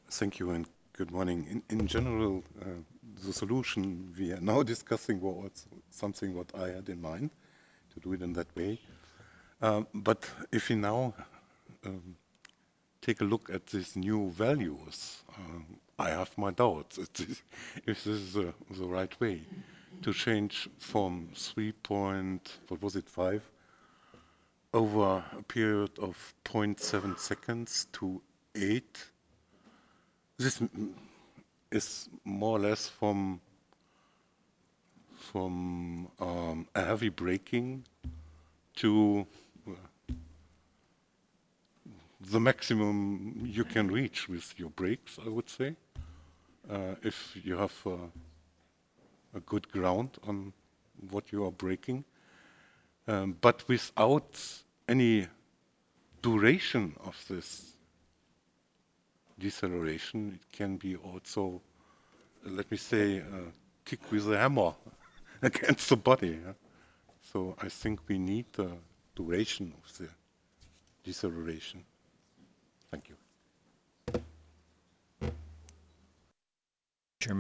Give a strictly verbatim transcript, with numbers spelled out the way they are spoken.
Thank you and good morning. In, in general, uh, the solution we are now discussing was something what I had in mind to do it in that way. Um, but if you now um, take a look at these new values, um, I have my doubts if this, if this is the, the right way to change from three point, what was it, five, over a period of zero point seven seconds to eight. This is more or less from from um, a heavy braking to uh, the maximum you can reach with your brakes, I would say, uh, if you have uh, a good ground on what you are braking, um, but without any duration of this deceleration, it can be also, let me say, a kick with a hammer against the body. Yeah? So I think we need the duration of the deceleration. Thank you.